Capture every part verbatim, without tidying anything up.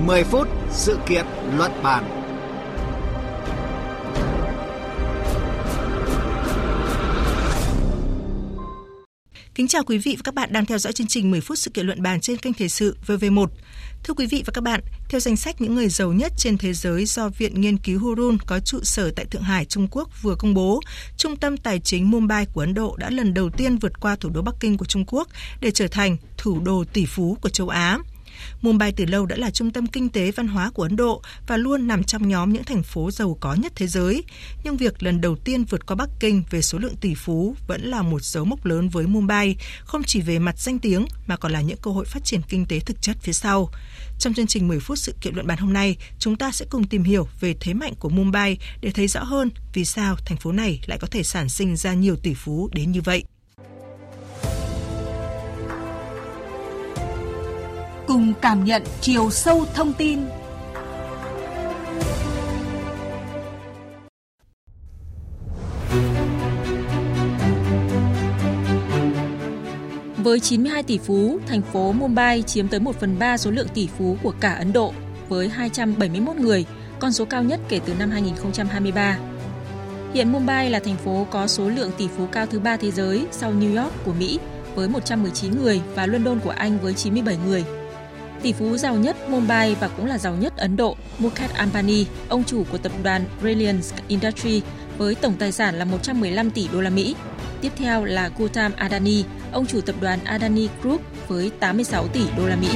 mười phút sự kiện luận bàn. Kính chào quý vị và các bạn đang theo dõi chương trình mười phút sự kiện luận bàn trên kênh Thời sự vê vê một. Thưa quý vị và các bạn, theo danh sách những người giàu nhất trên thế giới do Viện Nghiên cứu Hurun có trụ sở tại Thượng Hải, Trung Quốc vừa công bố, Trung tâm Tài chính Mumbai của Ấn Độ đã lần đầu tiên vượt qua thủ đô Bắc Kinh của Trung Quốc để trở thành thủ đô tỷ phú của châu Á. Mumbai từ lâu đã là trung tâm kinh tế văn hóa của Ấn Độ và luôn nằm trong nhóm những thành phố giàu có nhất thế giới. Nhưng việc lần đầu tiên vượt qua Bắc Kinh về số lượng tỷ phú vẫn là một dấu mốc lớn với Mumbai, không chỉ về mặt danh tiếng mà còn là những cơ hội phát triển kinh tế thực chất phía sau. Trong chương trình mười phút sự kiện luận bàn hôm nay, chúng ta sẽ cùng tìm hiểu về thế mạnh của Mumbai để thấy rõ hơn vì sao thành phố này lại có thể sản sinh ra nhiều tỷ phú đến như vậy. Cùng cảm nhận chiều sâu thông tin. Với chín mươi hai tỷ phú, thành phố Mumbai chiếm tới một phần ba số lượng tỷ phú của cả Ấn Độ với hai trăm bảy mươi mốt người, con số cao nhất kể từ năm hai nghìn không trăm hai mươi ba. Hiện Mumbai là thành phố có số lượng tỷ phú cao thứ ba thế giới sau New York của Mỹ với một trăm mười chín người và London của Anh với chín mươi bảy người. Tỷ phú giàu nhất Mumbai và cũng là giàu nhất Ấn Độ, Mukesh Ambani, ông chủ của tập đoàn Reliance Industries với tổng tài sản là một trăm mười lăm tỷ đô la Mỹ. Tiếp theo là Gautam Adani, ông chủ tập đoàn Adani Group với tám mươi sáu tỷ đô la Mỹ.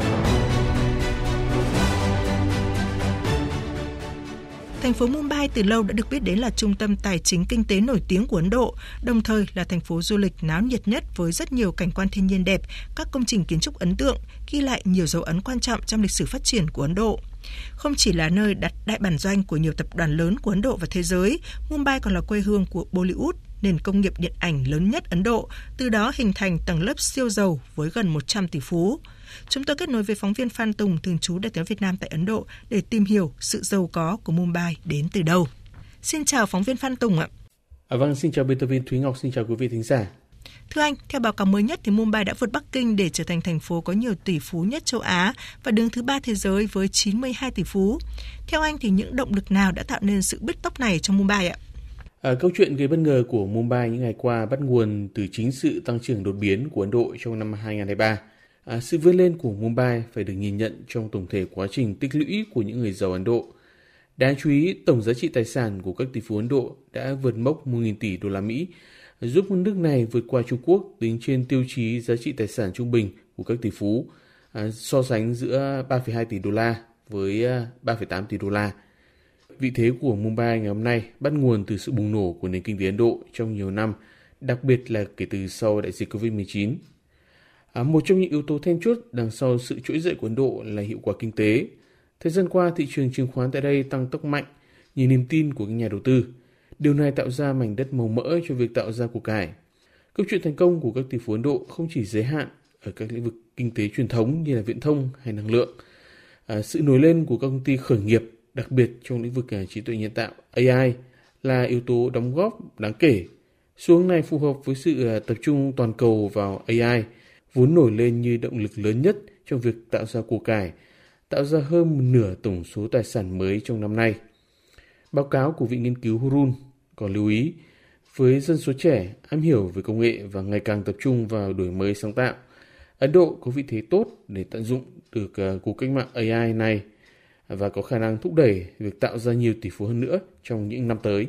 Thành phố Mumbai từ lâu đã được biết đến là trung tâm tài chính kinh tế nổi tiếng của Ấn Độ, đồng thời là thành phố du lịch náo nhiệt nhất với rất nhiều cảnh quan thiên nhiên đẹp, các công trình kiến trúc ấn tượng, ghi lại nhiều dấu ấn quan trọng trong lịch sử phát triển của Ấn Độ. Không chỉ là nơi đặt đại bản doanh của nhiều tập đoàn lớn của Ấn Độ và thế giới, Mumbai còn là quê hương của Bollywood, nền công nghiệp điện ảnh lớn nhất Ấn Độ, từ đó hình thành tầng lớp siêu giàu với gần một trăm tỷ phú. Chúng tôi kết nối với phóng viên Phan Tùng, thường trú Đài Tiếng Việt Nam tại Ấn Độ để tìm hiểu sự giàu có của Mumbai đến từ đâu. Xin chào phóng viên Phan Tùng ạ. À, vâng, xin chào biên tập viên Thúy Ngọc, xin chào quý vị thính giả. Thưa anh, theo báo cáo mới nhất thì Mumbai đã vượt Bắc Kinh để trở thành thành phố có nhiều tỷ phú nhất châu Á và đứng thứ ba thế giới với chín mươi hai tỷ phú. Theo anh thì những động lực nào đã tạo nên sự bứt tốc này trong Mumbai ạ? À, câu chuyện gây bất ngờ của Mumbai những ngày qua bắt nguồn từ chính sự tăng trưởng đột biến của Ấn Độ trong năm hai không hai ba. À, sự vươn lên của Mumbai phải được nhìn nhận trong tổng thể quá trình tích lũy của những người giàu Ấn Độ. Đáng chú ý, tổng giá trị tài sản của các tỷ phú Ấn Độ đã vượt mốc một nghìn tỷ đô la Mỹ, giúp nước này vượt qua Trung Quốc tính trên tiêu chí giá trị tài sản trung bình của các tỷ phú, à, so sánh giữa ba phẩy hai tỷ đô la với ba phẩy tám tỷ đô la. Vị thế của Mumbai ngày hôm nay bắt nguồn từ sự bùng nổ của nền kinh tế Ấn Độ trong nhiều năm, đặc biệt là kể từ sau đại dịch covid mười chín. À, một trong những yếu tố then chốt đằng sau sự trỗi dậy của Ấn Độ là hiệu quả kinh tế. Thời gian qua, thị trường chứng khoán tại đây tăng tốc mạnh, nhờ niềm tin của các nhà đầu tư. Điều này tạo ra mảnh đất màu mỡ cho việc tạo ra của cải. Câu chuyện thành công của các tỷ phú Ấn Độ không chỉ giới hạn ở các lĩnh vực kinh tế truyền thống như là viễn thông hay năng lượng. À, sự nổi lên của các công ty khởi nghiệp, đặc biệt trong lĩnh vực trí tuệ nhân tạo A I, là yếu tố đóng góp đáng kể. Xu hướng này phù hợp với sự tập trung toàn cầu vào A I, vốn nổi lên như động lực lớn nhất trong việc tạo ra của cải, tạo ra hơn một nửa tổng số tài sản mới trong năm nay. Báo cáo của Viện Nghiên cứu Hurun còn lưu ý, với dân số trẻ, am hiểu về công nghệ và ngày càng tập trung vào đổi mới sáng tạo, Ấn Độ có vị thế tốt để tận dụng được cuộc cách mạng A I này và có khả năng thúc đẩy việc tạo ra nhiều tỷ phú hơn nữa trong những năm tới.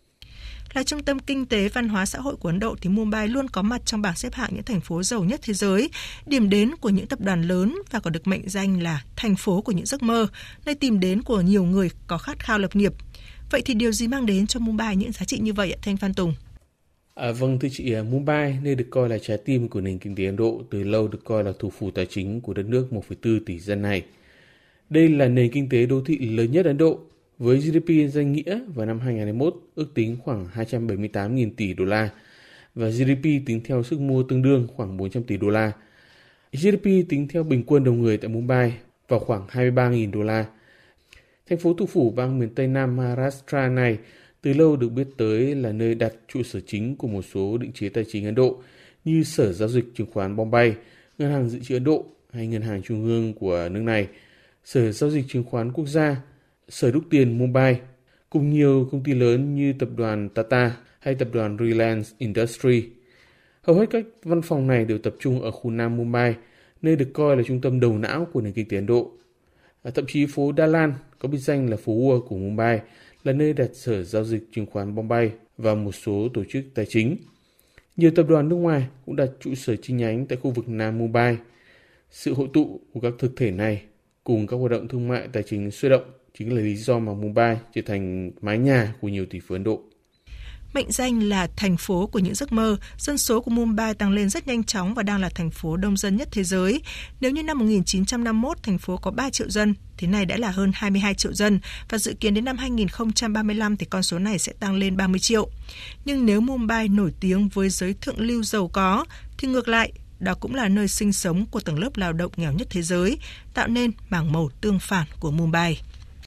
Là trung tâm kinh tế văn hóa xã hội của Ấn Độ thì Mumbai luôn có mặt trong bảng xếp hạng những thành phố giàu nhất thế giới, điểm đến của những tập đoàn lớn và còn được mệnh danh là thành phố của những giấc mơ, nơi tìm đến của nhiều người có khát khao lập nghiệp. Vậy thì điều gì mang đến cho Mumbai những giá trị như vậy ạ, Thanh Phan Tùng? À, vâng, thưa chị, Mumbai nơi được coi là trái tim của nền kinh tế Ấn Độ, từ lâu được coi là thủ phủ tài chính của đất nước một phẩy bốn tỷ dân này. Đây là nền kinh tế đô thị lớn nhất Ấn Độ, với giê đê pê danh nghĩa vào năm hai không hai mốt ước tính khoảng hai trăm bảy mươi tám nghìn tỷ đô la và giê đê pê tính theo sức mua tương đương khoảng bốn trăm tỷ đô la. giê đê pê tính theo bình quân đầu người tại Mumbai vào khoảng hai mươi ba nghìn đô la. Thành phố thủ phủ bang miền Tây Nam Maharashtra này từ lâu được biết tới là nơi đặt trụ sở chính của một số định chế tài chính Ấn Độ như Sở Giao dịch Chứng khoán Bombay, Ngân hàng Dự trữ Ấn Độ hay Ngân hàng Trung ương của nước này. Sở Giao dịch Chứng khoán Quốc gia, Sở Đúc tiền Mumbai, cùng nhiều công ty lớn như tập đoàn Tata hay tập đoàn Reliance Industries. Hầu hết các văn phòng này đều tập trung ở khu Nam Mumbai, nơi được coi là trung tâm đầu não của nền kinh tế Ấn Độ. À, thậm chí phố Dalan, có biệt danh là phố Ua của Mumbai, là nơi đặt Sở Giao dịch Chứng khoán Bombay và một số tổ chức tài chính. Nhiều tập đoàn nước ngoài cũng đặt trụ sở chi nhánh tại khu vực Nam Mumbai. Sự hội tụ của các thực thể này cùng các hoạt động thương mại tài chính sôi động chính là lý do mà Mumbai trở thành mái nhà của nhiều tỷ phú Ấn Độ. Mệnh danh là thành phố của những giấc mơ, dân số của Mumbai tăng lên rất nhanh chóng và đang là thành phố đông dân nhất thế giới. Nếu như năm một nghìn chín trăm năm mươi mốt thành phố có ba triệu dân, thì nay đã là hơn hai mươi hai triệu dân và dự kiến đến năm hai nghìn không trăm ba mươi lăm thì con số này sẽ tăng lên ba mươi triệu. Nhưng nếu Mumbai nổi tiếng với giới thượng lưu giàu có, thì ngược lại, đó cũng là nơi sinh sống của tầng lớp lao động nghèo nhất thế giới, tạo nên bảng màu tương phản của Mumbai.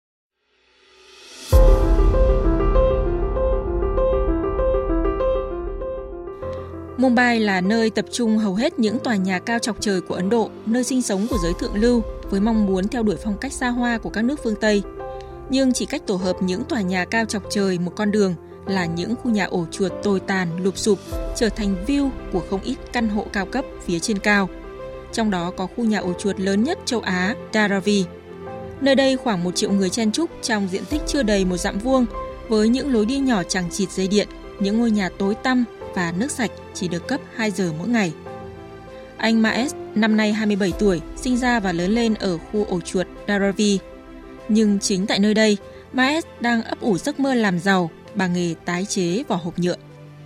Mumbai là nơi tập trung hầu hết những tòa nhà cao chọc trời của Ấn Độ, nơi sinh sống của giới thượng lưu với mong muốn theo đuổi phong cách xa hoa của các nước phương Tây. Nhưng chỉ cách tổ hợp những tòa nhà cao chọc trời một con đường là những khu nhà ổ chuột tồi tàn, lụp xụp, trở thành view của không ít căn hộ cao cấp phía trên cao. Trong đó có khu nhà ổ chuột lớn nhất châu Á, Dharavi. Nơi đây khoảng một triệu người chen chúc trong diện tích chưa đầy một dặm vuông, với những lối đi nhỏ chằng chịt dây điện, những ngôi nhà tối tăm và nước sạch chỉ được cấp hai giờ mỗi ngày. Anh Maes, năm nay hai mươi bảy tuổi, sinh ra và lớn lên ở khu ổ chuột Dharavi. Nhưng chính tại nơi đây, Maes đang ấp ủ giấc mơ làm giàu bằng nghề tái chế vỏ hộp nhựa.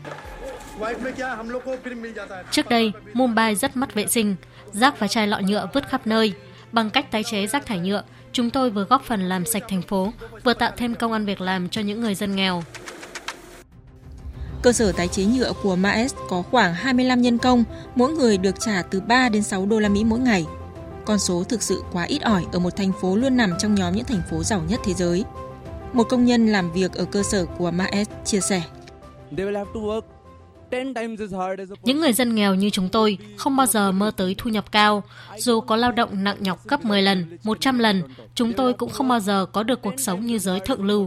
Trước đây, Mumbai rất mất vệ sinh, rác và chai lọ nhựa vứt khắp nơi. Bằng cách tái chế rác thải nhựa, chúng tôi vừa góp phần làm sạch thành phố, vừa tạo thêm công ăn việc làm cho những người dân nghèo. Cơ sở tái chế nhựa của Maes có khoảng hai mươi lăm nhân công, mỗi người được trả từ ba đến sáu đô la Mỹ mỗi ngày. Con số thực sự quá ít ỏi ở một thành phố luôn nằm trong nhóm những thành phố giàu nhất thế giới. Một công nhân làm việc ở cơ sở của Maes chia sẻ. Những người dân nghèo như chúng tôi không bao giờ mơ tới thu nhập cao. Dù có lao động nặng nhọc gấp mười lần, một trăm lần, chúng tôi cũng không bao giờ có được cuộc sống như giới thượng lưu.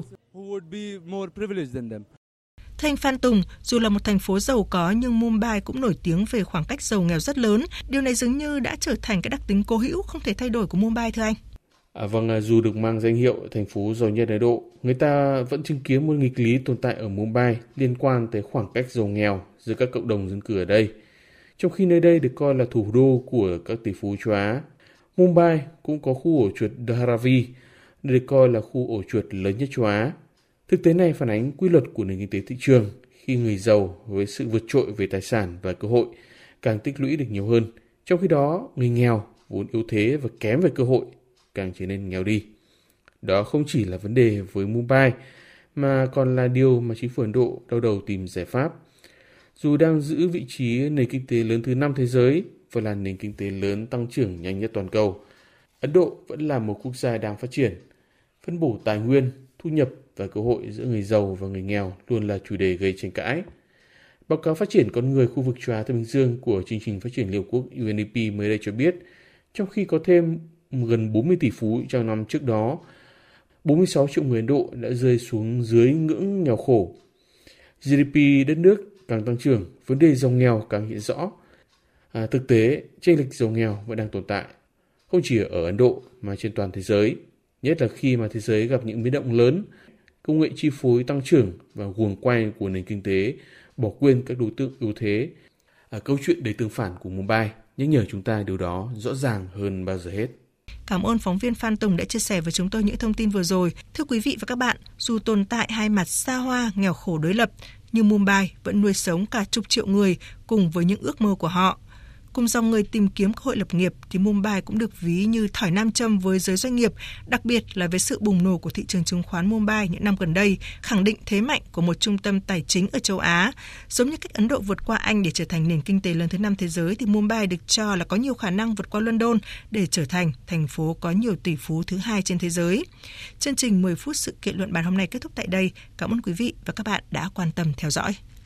Theo anh Phan Tùng, dù là một thành phố giàu có nhưng Mumbai cũng nổi tiếng về khoảng cách giàu nghèo rất lớn. Điều này dường như đã trở thành cái đặc tính cố hữu không thể thay đổi của Mumbai thưa anh. À, vâng, dù được mang danh hiệu thành phố giàu nhất Ấn Độ, người ta vẫn chứng kiến một nghịch lý tồn tại ở Mumbai liên quan tới khoảng cách giàu nghèo giữa các cộng đồng dân cư ở đây. Trong khi nơi đây được coi là thủ đô của các tỷ phú châu Á, Mumbai cũng có khu ổ chuột Dharavi, được coi là khu ổ chuột lớn nhất châu Á. Thực tế này phản ánh quy luật của nền kinh tế thị trường khi người giàu với sự vượt trội về tài sản và cơ hội càng tích lũy được nhiều hơn, trong khi đó người nghèo vốn yếu thế và kém về cơ hội càng trở nên nghèo đi. Đó không chỉ là vấn đề với Mumbai mà còn là điều mà chính phủ Ấn Độ đau đầu tìm giải pháp. Dù đang giữ vị trí nền kinh tế lớn thứ năm thế giới và là nền kinh tế lớn tăng trưởng nhanh nhất toàn cầu, Ấn Độ vẫn là một quốc gia đang phát triển. Phân bổ tài nguyên, thu nhập và cơ hội giữa người giàu và người nghèo luôn là chủ đề gây tranh cãi. Báo cáo phát triển con người khu vực châu Á Thái Bình Dương của chương trình phát triển Liên Hợp Quốc U N D P mới đây cho biết, trong khi có thêm gần bốn mươi tỷ phú trong năm trước đó, bốn mươi sáu triệu người Ấn Độ đã rơi xuống dưới ngưỡng nghèo khổ. G D P đất nước càng tăng trưởng, vấn đề giàu nghèo càng hiện rõ. À, thực tế, chênh lệch giàu nghèo vẫn đang tồn tại, không chỉ ở Ấn Độ mà trên toàn thế giới, nhất là khi mà thế giới gặp những biến động lớn, công nghệ chi phối tăng trưởng và guồng quay của nền kinh tế bỏ quên các đối tượng yếu thế. À, câu chuyện đầy tương phản của Mumbai nhắc nhở chúng ta điều đó rõ ràng hơn bao giờ hết. Cảm ơn phóng viên Phan Tùng đã chia sẻ với chúng tôi những thông tin vừa rồi. Thưa quý vị và các bạn, dù tồn tại hai mặt xa hoa, nghèo khổ đối lập, nhưng Mumbai vẫn nuôi sống cả chục triệu người cùng với những ước mơ của họ. Cùng dòng người tìm kiếm cơ hội lập nghiệp thì Mumbai cũng được ví như thỏi nam châm với giới doanh nghiệp, đặc biệt là với sự bùng nổ của thị trường chứng khoán Mumbai những năm gần đây, khẳng định thế mạnh của một trung tâm tài chính ở châu Á. Giống như cách Ấn Độ vượt qua Anh để trở thành nền kinh tế lớn thứ năm thế giới thì Mumbai được cho là có nhiều khả năng vượt qua London để trở thành thành phố có nhiều tỷ phú thứ hai trên thế giới. Chương trình mười phút sự kiện luận bàn hôm nay kết thúc tại đây. Cảm ơn quý vị và các bạn đã quan tâm theo dõi.